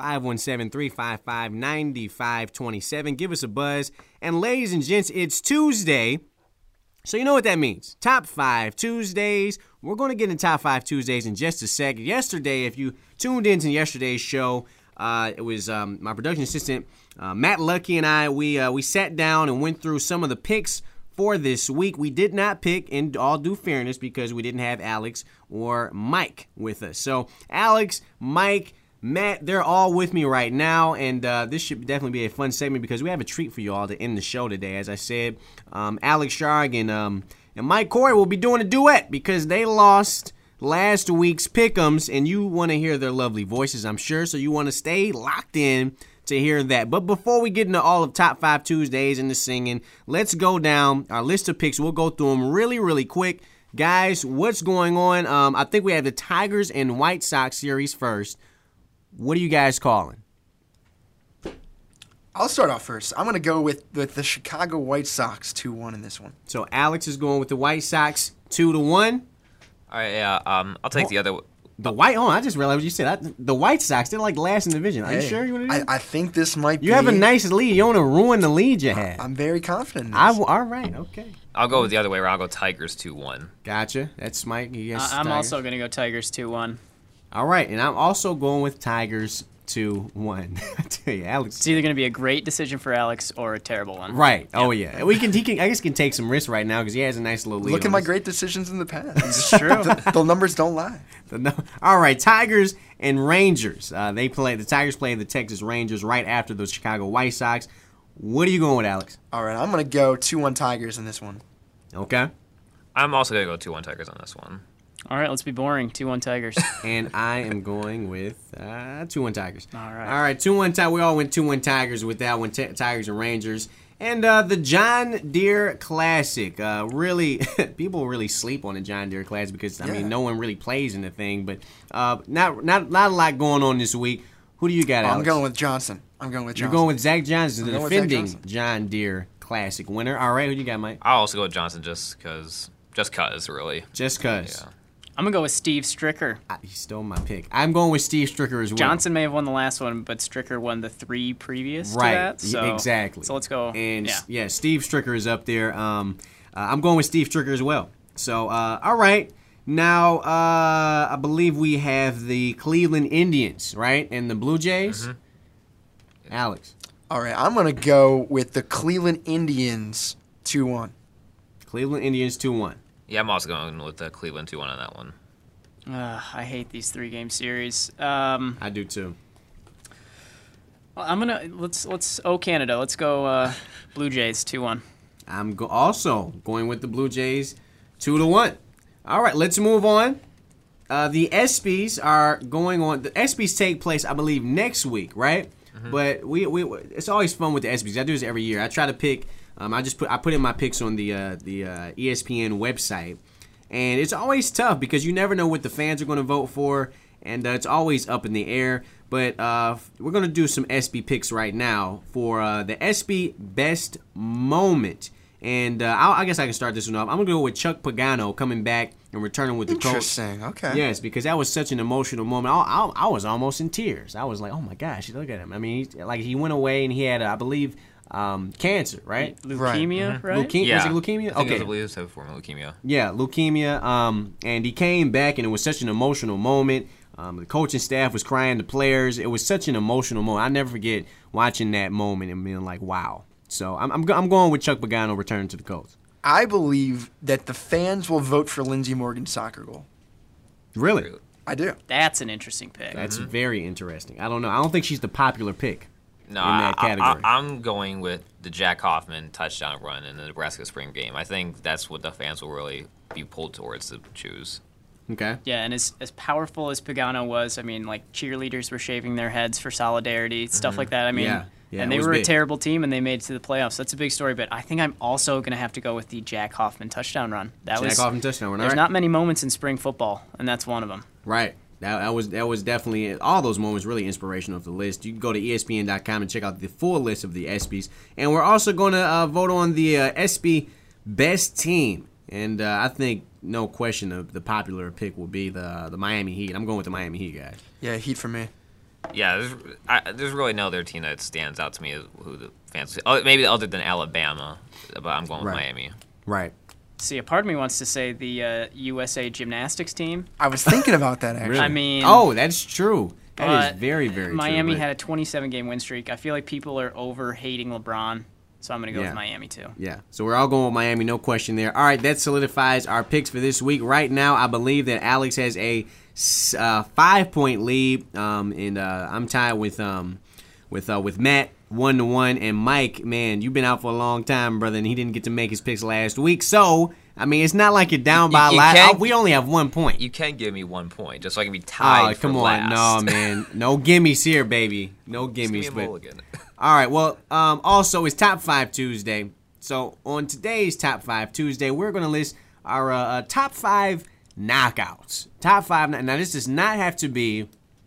517-355-9527. Give us a buzz. And ladies and gents, it's Tuesday, so you know what that means. Top 5 Tuesdays. We're going to get into Top 5 Tuesdays in just a sec. Yesterday, if you tuned into yesterday's show, it was my production assistant, Matt Lucky, and I, we sat down and went through some of the picks for this week. We did not pick, in all due fairness, because we didn't have Alex or Mike with us. So Alex, Mike, Matt, they're all with me right now, and this should definitely be a fun segment because we have a treat for you all to end the show today. As I said, Alex Sharg and Mike Corey will be doing a duet because they lost last week's Pick'ems, and you want to hear their lovely voices, I'm sure, so you want to stay locked in to hear that. But before we get into all of Top 5 Tuesdays and the singing, let's go down our list of picks. We'll go through them really, really quick. Guys, what's going on? I think we have the Tigers and White Sox series first. What are you guys calling? I'll start off first. I'm going to go with the Chicago White Sox 2-1 in this one. So Alex is going with the White Sox 2-1. All right, yeah. I'll take the other. I just realized what you said. The White Sox, they're like last in the division. Are you sure you want to do I think this might be. You have a nice lead. You don't want to ruin the lead you had. I'm very confident in this. All right, okay. I'll go with the other way around. I'll go Tigers 2-1. Gotcha. That's Mike. I'm also going to go Tigers 2-1. All right, and I'm also going with Tigers 2-1. I tell you, Alex. It's either going to be a great decision for Alex or a terrible one. Right. Yeah. Oh yeah. I guess can take some risks right now because he has a nice little lead. Look at my great decisions in the past. It's true. The numbers don't lie. All right, Tigers and Rangers. The Tigers play the Texas Rangers right after the Chicago White Sox. What are you going with, Alex? All right, I'm going to go 2-1 Tigers in this one. Okay. I'm also going to go 2-1 Tigers on this one. All right, let's be boring. 2-1 Tigers. And I am going with 2-1 Tigers. All right. All right, 2-1 Tigers. We all went 2-1 Tigers with that one, Tigers and Rangers. And the John Deere Classic. People really sleep on the John Deere Classic because, no one really plays in the thing. But not a lot going on this week. Who do you got, Alex? I'm going with Johnson. You're going with Zach Johnson, the defending John Deere Classic winner. All right, who do you got, Mike? I'll also go with Johnson just cause, really. Just because. Yeah. I'm going to go with Steve Stricker. He stole my pick. I'm going with Steve Stricker as well. Johnson may have won the last one, but Stricker won the 3 previous to that. So, exactly. So let's go. And Steve Stricker is up there. I'm going with Steve Stricker as well. So, all right. Now, I believe we have the Cleveland Indians, right? And the Blue Jays. Mm-hmm. Alex. All right. I'm going to go with the Cleveland Indians 2-1. Cleveland Indians 2-1. Yeah, I'm also going with the Cleveland 2-1 on that one. I hate these 3-game series. I do too. I'm gonna let's Canada. Let's go Blue Jays 2-1. I'm also going with the Blue Jays 2-1. All right, let's move on. The ESPYs are going on. The ESPYs take place, I believe, next week, right? Mm-hmm. But we it's always fun with the ESPYs. I do this every year. I try to pick. I put in my picks on the ESPN website, and it's always tough because you never know what the fans are going to vote for, and it's always up in the air. But we're going to do some ESPY picks right now for the ESPY Best Moment, and I guess I can start this one off. I'm going to go with Chuck Pagano coming back and returning with the Colts. Interesting. Okay. Yes, because that was such an emotional moment. I was almost in tears. I was like, oh my gosh, look at him. I mean, he went away and he had, I believe, cancer, right? Leukemia, right? Leukemia. Yeah. Was it leukemia? I think Okay. it was a type of form of leukemia. Yeah, leukemia. And he came back, and it was such an emotional moment. The coaching staff was crying, the players. It was such an emotional moment. I never forget watching that moment and being like, wow. So I'm going with Chuck Pagano returning to the Colts. I believe that the fans will vote for Lindsey Morgan's soccer goal. Really? I do. That's an interesting pick. That's very interesting. I don't know. I don't think she's the popular pick No, in that category. I'm going with the Jack Hoffman touchdown run in the Nebraska spring game. I think that's what the fans will really be pulled towards to choose. Okay. Yeah, and as powerful as Pagano was, I mean, like cheerleaders were shaving their heads for solidarity, stuff like that. I mean, Yeah, and it they was were big. a terrible team, and they made it to the playoffs. That's a big story. But I think I'm also going to have to go with the Jack Hoffman touchdown run. Jack Hoffman touchdown run. There's all right. not many moments in spring football, and that's one of them. Right. That was definitely, all those moments really inspirational of the list. You can go to ESPN.com and check out the full list of the ESPYs. And we're also going to vote on the ESPY Best Team. And I think, no question, the popular pick will be the Miami Heat. I'm going with the Miami Heat, guys. Yeah, Heat for me. Yeah, there's really no other team that stands out to me as who the fans. Maybe other than Alabama, but I'm going with Right. Miami. Right. See, a part of me wants to say the USA gymnastics team. I was thinking about that, actually. I mean, Oh, that's true. That but is very, very true. Miami but- had a 27-game win streak. I feel like people are over hating LeBron, so I'm going to go Yeah. with Miami too. Yeah, so we're all going with Miami, no question there. All right, that solidifies our picks for this week. Right now, I believe that Alex has a 5-point lead, and I'm tied with Matt 1-1, and Mike. Man, you've been out for a long time, brother, and he didn't get to make his picks last week. So, I mean, it's not like you're down by a You lot. can't- We only have 1 point. You can give me 1 point, just so I can be tied Oh, for come on, last. no, man, no gimmies here, baby, no Just give me gimmies. a But mulligan. all right, well, also it's Top 5 Tuesday. So on today's Top 5 Tuesday, we're going to list our top 5 knockouts. Top 5. Now, this does not have to be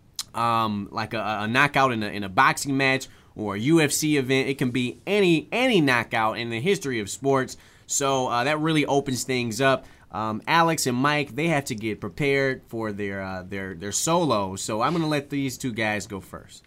like a knockout in a boxing match or a UFC event. It can be any knockout in the history of sports. So that really opens things up. Alex and Mike, they have to get prepared for their solo. So I'm going to let these two guys go first.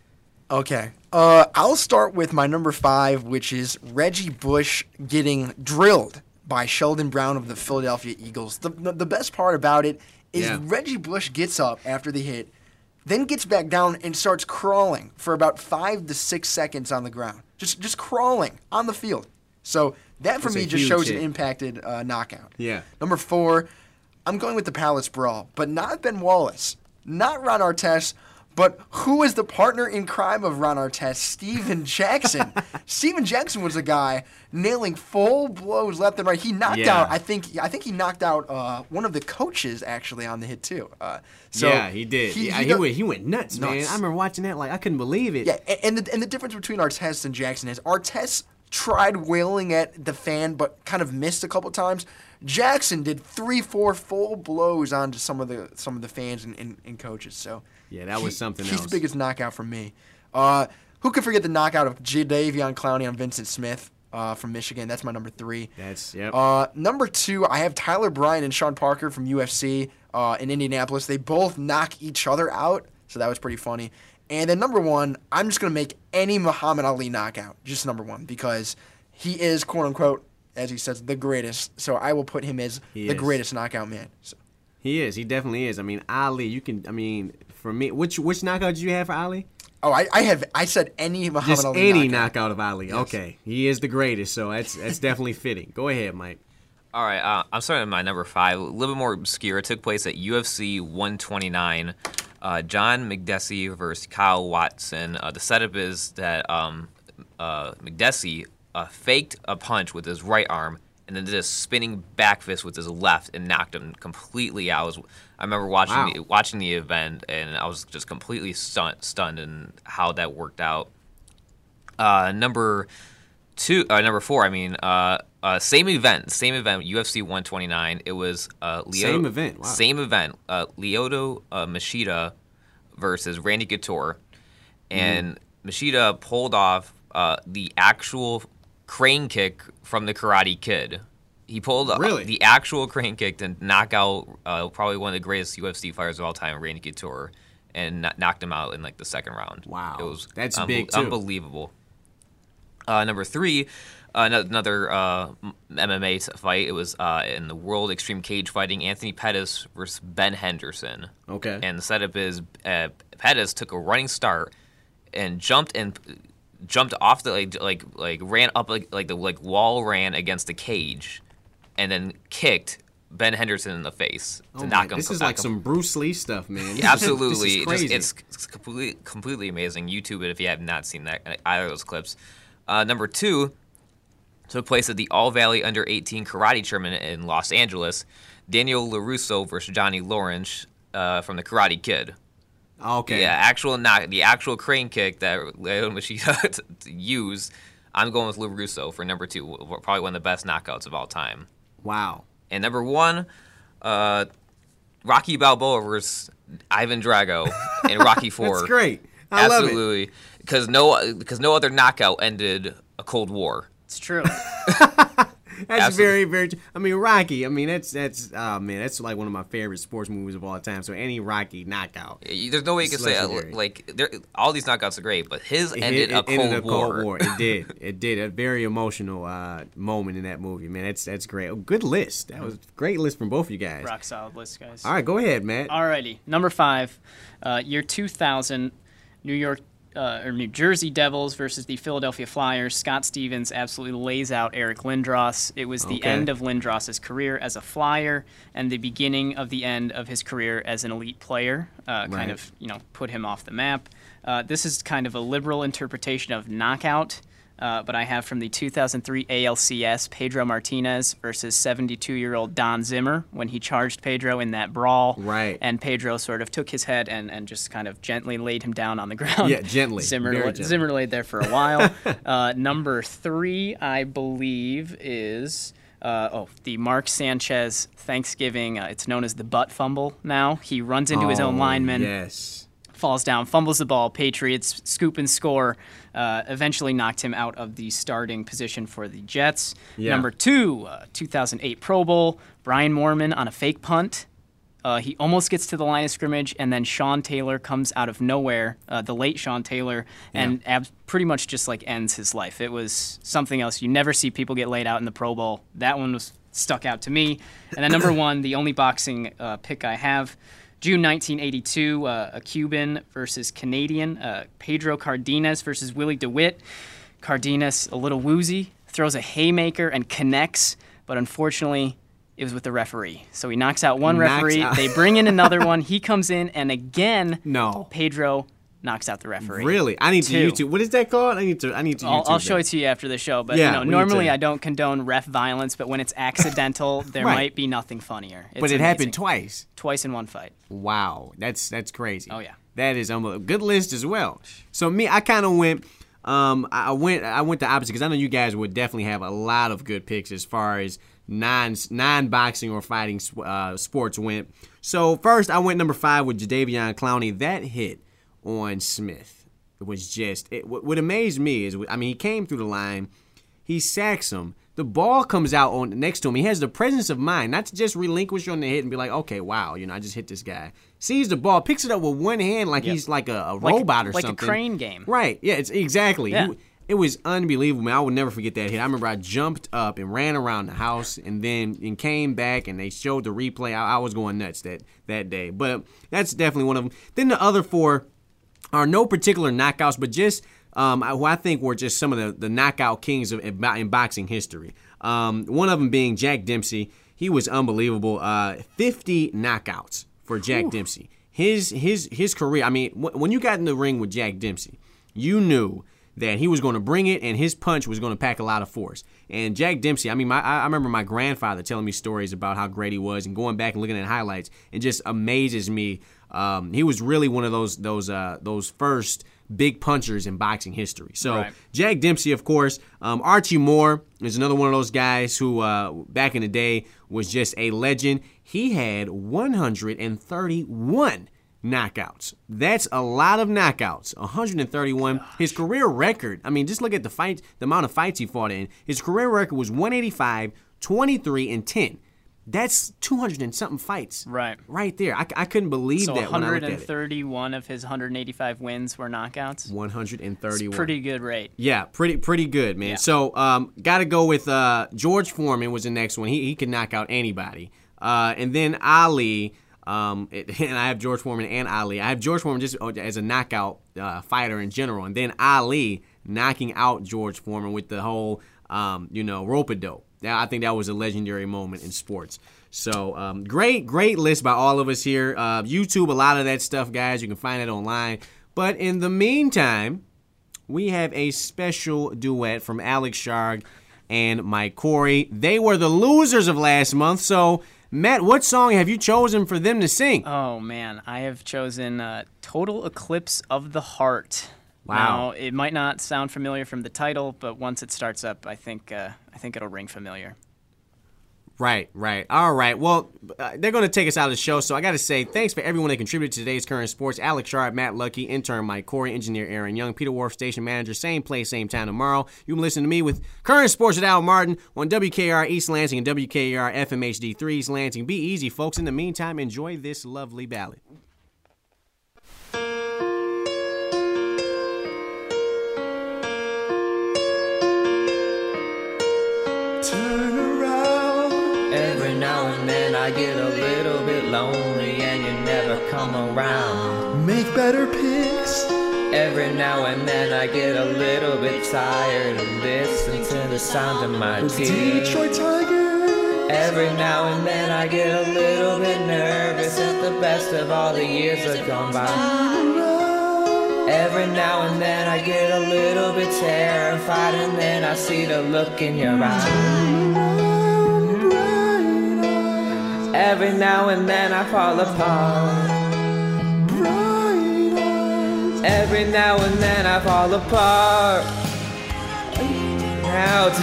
Okay. I'll start with my number 5, which is Reggie Bush getting drilled by Sheldon Brown of the Philadelphia Eagles. The best part about it is Reggie Bush gets up after the hit, then gets back down and starts crawling for about 5 to 6 seconds on the ground. Just crawling on the field. So that for That's me a just huge shows hit. an impacted knockout. Yeah. Number 4, I'm going with the Palace Brawl, but not Ben Wallace, not Ron Artest, but who is the partner in crime of Ron Artest? Steven Jackson. Steven Jackson was a guy nailing full blows left and right. He knocked out. I think he knocked out one of the coaches actually on the hit too. Yeah, he did. He went nuts, man. Nuts. I remember watching that like I couldn't believe it. Yeah, and the difference between Artest and Jackson is Artest tried wailing at the fan but kind of missed a couple times. Jackson did 3-4 full blows onto some of the fans and coaches. So yeah, that was something he's else. the biggest knockout for me. Who could forget the knockout of Jadeveon Clowney on Vincent Smith from Michigan? That's my number 3. That's yep. Number 2, I have Tyler Bryant and Sean Parker from UFC in Indianapolis. They both knock each other out, so that was pretty funny. And then number 1, I'm just gonna make any Muhammad Ali knockout just number 1 because he is quote unquote, as he says, the greatest. So I will put him as the greatest knockout man. So. He is. He definitely is. I mean, Ali. For me, which knockout did you have for Ali? Oh, I said any Muhammad Just Ali any knockout. knockout of Ali. Yes. Okay, he is the greatest. So that's definitely fitting. Go ahead, Mike. All right, I'm starting with my number 5. A little bit more obscure. It took place at UFC 129. John McDessie versus Kyle Watson. The setup is that McDessie faked a punch with his right arm and then did a spinning back fist with his left and knocked him completely out. I remember watching the event, and I was just completely stunned in how that worked out. Number 4. I mean, same event, UFC 129. It was Same event. Wow. Same event. Lyoto Machida versus Randy Couture, and Machida pulled off the actual crane kick from the Karate Kid. He pulled the actual crane kick to knock out probably one of the greatest UFC fighters of all time, Randy Couture, and knocked him out in like the second round. Wow, it was that's big too. Unbelievable. Number 3, another MMA fight. It was in the World Extreme Cage Fighting, Anthony Pettis versus Ben Henderson. Okay. And the setup is Pettis took a running start and jumped off the ran up the wall, ran against the cage, and then kicked Ben Henderson in the face to knock him. This is like some Bruce Lee stuff, man. Yeah, absolutely. This is crazy. It's completely amazing. YouTube it if you have not seen either of those clips. Number 2 took place at the All Valley Under 18 Karate Tournament in Los Angeles. Daniel LaRusso versus Johnny Lawrence from the Karate Kid. Okay. Yeah, the actual crane kick that Leo Machida used. I'm going with LaRusso for number 2. Probably one of the best knockouts of all time. Wow. And number 1, Rocky Balboa versus Ivan Drago in Rocky 4. That's great. I love it. Absolutely. Because no other knockout ended a Cold War. It's true. That's Absolutely. very, very. I mean, Rocky. I mean, that's that's like one of my favorite sports movies of all time. So any Rocky knockout, there's no way you can say all these knockouts are great, but his ended a Cold War. It did. It did. A very emotional moment in that movie, man. That's great. Oh, good list. That was a great list from both of you guys. Rock solid list, guys. All right, go ahead, Matt. Alrighty, number 5, year 2000, New Jersey Devils versus the Philadelphia Flyers. Scott Stevens absolutely lays out Eric Lindros. It was the end of Lindros' career as a Flyer and the beginning of the end of his career as an elite player. Kind of, put him off the map. This is kind of a liberal interpretation of knockout. But I have from the 2003 ALCS, Pedro Martinez versus 72-year-old Don Zimmer when he charged Pedro in that brawl. Right. And Pedro sort of took his head and just kind of gently laid him down on the ground. Yeah, gently. Zimmer laid there for a while. Number 3, I believe, is the Mark Sanchez Thanksgiving. It's known as the butt fumble now. He runs into his own lineman. Yes. Falls down, fumbles the ball. Patriots scoop and score. Eventually knocked him out of the starting position for the Jets. Yeah. Number 2, 2008 Pro Bowl. Brian Moorman on a fake punt. He almost gets to the line of scrimmage, and then Sean Taylor comes out of nowhere, the late Sean Taylor, and pretty much just ends his life. It was something else. You never see people get laid out in the Pro Bowl. That one was stuck out to me. And then number 1, the only boxing pick I have, June 1982, a Cuban versus Canadian, Pedro Cardenas versus Willie DeWitt. Cardenas, a little woozy, throws a haymaker and connects, but unfortunately, it was with the referee. So he knocks out one referee. They bring in another one. He comes in, and again, Pedro knocks out the referee. Really? I need to YouTube. What is that called? I need to YouTube. I'll show it to you after the show. But normally I don't condone ref violence, but when it's accidental, there might be nothing funnier. It's but it amazing. happened twice. Twice in one fight. Wow, that's crazy. Oh yeah, that is unbelievable. Good list as well. So I kind of went. I went the opposite because I know you guys would definitely have a lot of good picks as far as non-boxing or fighting sports went. So first, I went number 5 with Jadeveon Clowney. That hit on Smith. It was just what amazed me is, he came through the line, he sacks him, the ball comes out on next to him. He has the presence of mind not to just relinquish on the hit and be like, okay, wow, I just hit this guy. Sees the ball, picks it up with one hand like he's like a robot or something. Like a crane game. Right. Yeah. It's exactly. Yeah. It was unbelievable, man. I would never forget that hit. I remember I jumped up and ran around the house and then came back and they showed the replay. I was going nuts that day. But that's definitely one of them. Then the other 4 are no particular knockouts, but just who I think were just some of the knockout kings in boxing history. One of them being Jack Dempsey. He was unbelievable. 50 knockouts for Jack Dempsey. His career, when you got in the ring with Jack Dempsey, you knew that he was going to bring it and his punch was going to pack a lot of force. And Jack Dempsey, I remember my grandfather telling me stories about how great he was and going back and looking at highlights. It just amazes me. He was really one of those first big punchers in boxing history. So Jack Dempsey, of course. Archie Moore is another one of those guys who back in the day was just a legend. He had 131 knockouts. That's a lot of knockouts. 131. Gosh. His career record, just look at the amount of fights he fought in. His career record was 185, 23, and 10. That's 200 and something fights. Right there. I couldn't believe so that when I looked at it. 131 of his 185 wins were knockouts. 131. It's pretty good rate. Yeah, pretty good, man. Yeah. So got to go with George Foreman was the next one. He could knock out anybody. And then Ali, and I have George Foreman and Ali. I have George Foreman just as a knockout fighter in general, and then Ali knocking out George Foreman with the whole rope-a-dope. I think that was a legendary moment in sports. So great list by all of us here. YouTube, a lot of that stuff, guys. You can find it online. But in the meantime, we have a special duet from Alex Sharg and Mike Corey. They were the losers of last month. So, Matt, what song have you chosen for them to sing? Oh, man. I have chosen Total Eclipse of the Heart. Wow. Now, it might not sound familiar from the title, but once it starts up, I think it'll ring familiar. Right. All right. Well, they're going to take us out of the show, so I got to say thanks for everyone that contributed to today's Current Sports. Alex Sharp, Matt Lucky, intern Mike Corey, engineer Aaron Young, Peter Wharf, station manager, same place, same time tomorrow. You can listen to me with Current Sports with Al Martin on WKR East Lansing and WKR FM HD3 East Lansing. Be easy, folks. In the meantime, enjoy this lovely ballad. Turn around. Every now and then I get a little bit lonely and you never come around. Make better picks. Every now and then I get a little bit tired of listening to the sound of my tears. Detroit Tigers. Every now and then I get a little bit nervous that the best of all the years have gone by. Every now and then I get a little bit terrified and then I see the look in your eyes. Every now and then I fall apart. Every now and then I fall apart. Now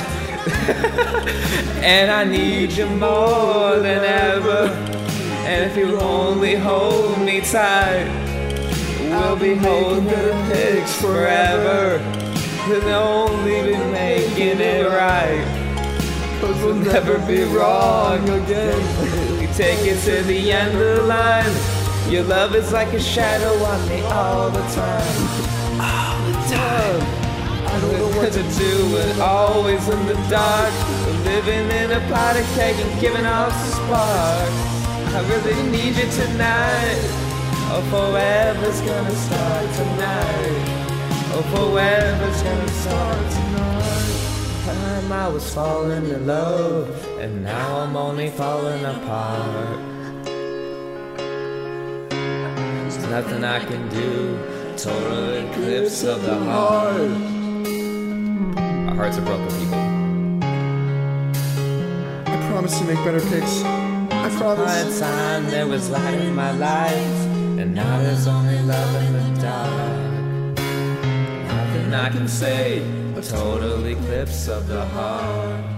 and I need you more than ever. And if you only hold me tight, we'll be holding the pics forever. We'll only be making it right. 'Cause we'll never be wrong again. We take it to the end of the line. Your love is like a shadow on me all the time. All the time. I don't know what to do, and always in the dark. We're living in a pot of cake and giving off the spark. I really need you tonight. Oh, forever's gonna start tonight. Oh, forever's gonna start tonight. Time I was falling in love, and now I'm only falling apart. There's nothing I can do. Total eclipse of the heart. Our hearts are broken, people. I promise to make better picks. I promise. By time there was light in my life, and now there's only love in the dark. Nothing I can say, a total eclipse of the heart.